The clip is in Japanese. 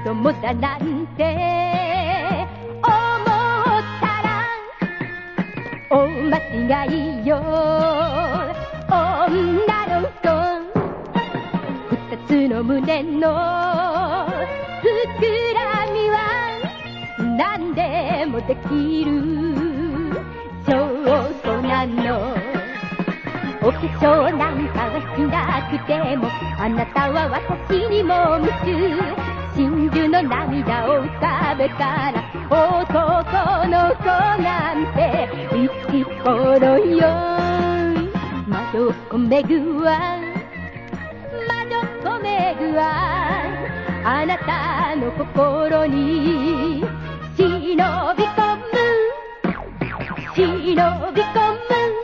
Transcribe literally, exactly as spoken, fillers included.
供だなんて思ったら大間違いよ。女の子二つの胸の膨らみは何でもできる。そうそうなの。お化粧なんかはしなくてもあなたは私にも夢中。真珠の涙を浮かべたら男の子なんて石ころよ。魔女っ子めぐわ魔女っ子めぐわあなたの心に忍び込む忍び込む